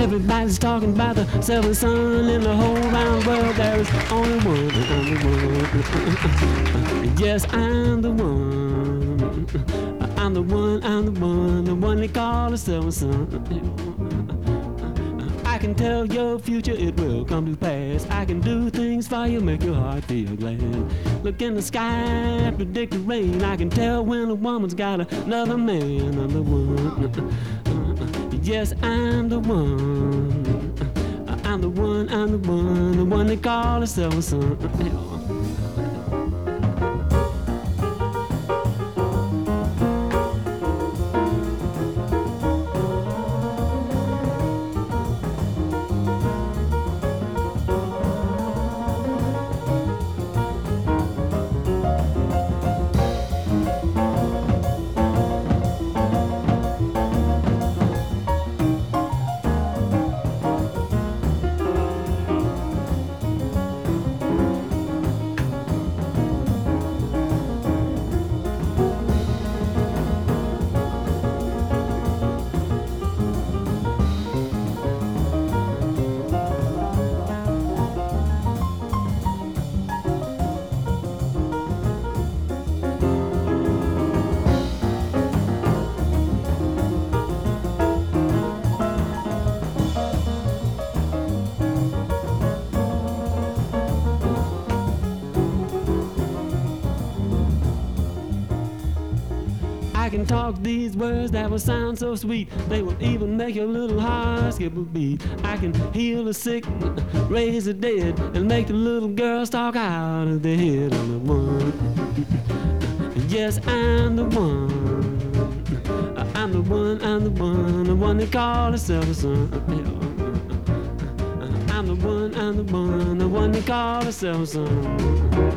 Everybody's talking about the silver sun in the whole round world. There is only one, I'm the one. Yes, I'm the one. I'm the one, I'm the one they call the silver sun. I can tell your future, it will come to pass. I can do things for you, make your heart feel glad. Look in the sky, predict the rain. I can tell when a woman's got another man. I'm the one. Yes, I'm the one. I'm the one, I'm the one they call the silver sun. I can talk these words that will sound so sweet. They will even make your little heart skip a beat. I can heal the sick, raise the dead, and make the little girls talk out of their head. I'm the one. Yes, I'm the one. I'm the one, I'm the one they call the silver sun. I'm the one, the one they call the silver sun.